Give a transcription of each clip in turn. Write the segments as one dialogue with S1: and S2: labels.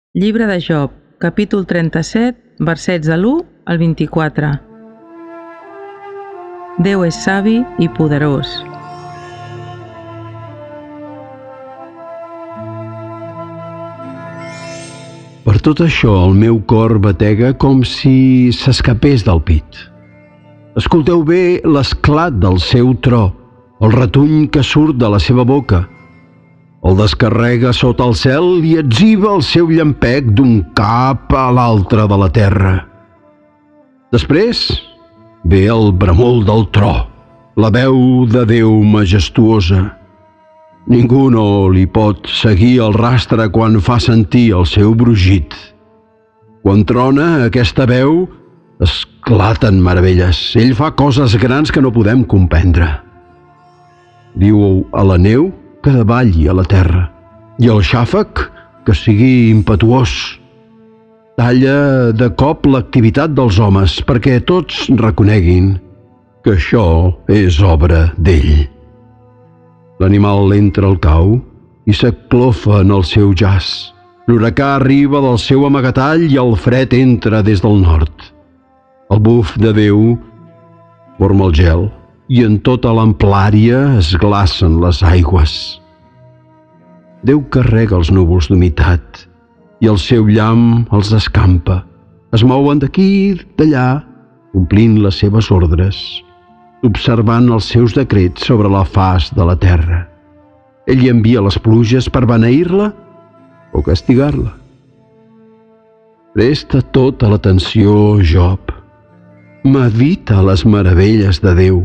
S1: Llibre de Job, capítol 37, versets de l'1 al 24. Déu és savi i poderós.
S2: Per tot això el meu cor batega com si s'escapés del pit. Escolteu bé l'esclat del seu tro, el retuny que surt de la seva boca. El descarrega sota el cel i etziba el seu llampec d'un cap a l'altre de la terra. Després ve el bramol del tro, la veu de Déu majestuosa. Ningú no li pot seguir el rastre quan fa sentir el seu brugit. Quan trona aquesta veu, esclaten meravelles. Ell fa coses grans que no podem comprendre. Diu a la neu que davalli a la terra, i al xàfec que sigui impetuós. Talla de cop l'activitat dels homes perquè tots reconeguin que això és obra d'ell. L'animal entra al cau i s'aclofa en el seu jaç. L'huracà arriba del seu amagatall i el fred entra des del nord. El buf de Déu forma el gel i en tota l'amplària es glacen les aigües. Déu carrega els núvols d'humitat i el seu llamp els escampa. Es mouen d'aquí i d'allà, complint les seves ordres, observant els seus decrets sobre la faç de la terra. Ell envia les pluges per beneir-la o castigar-la. Presta tota l'atenció, Job. Medita les meravelles de Déu.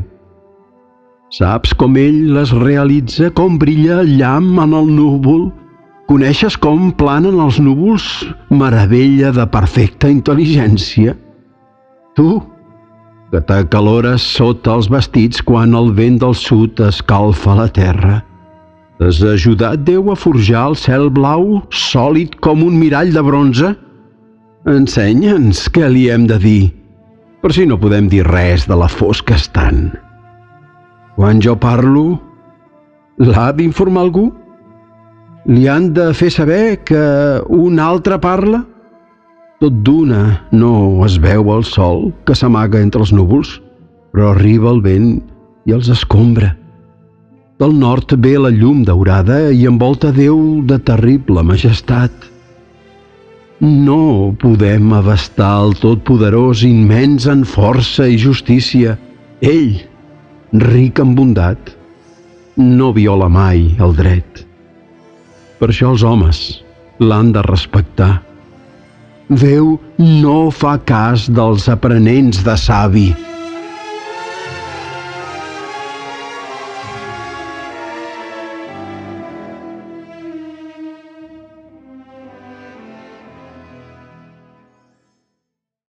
S2: Saps com ell les realitza, com brilla el llamp en el núvol? Coneixes com planen els núvols? Meravella de perfecta intel·ligència. Tu, que t'acalores sota els vestits quan el vent del sud escalfa la terra. Has ajudat Déu a forjar el cel blau, sòlid com un mirall de bronze? Ensenya'ns què li hem de dir, per si no podem dir res de la fosca estant. Quan jo parlo, l'ha d'informar algú? Li han de fer saber que un altre parla? Tot d'una no es veu el sol que s'amaga entre els núvols, però arriba el vent i els escombra. Del nord ve la llum daurada i envolta Déu de terrible majestat. No podem abastar el Totpoderós, immens en força i justícia. Ell, ric en bondat, no viola mai el dret. Per això els homes l'han de respectar. Déu no fa cas dels aprenents de savi.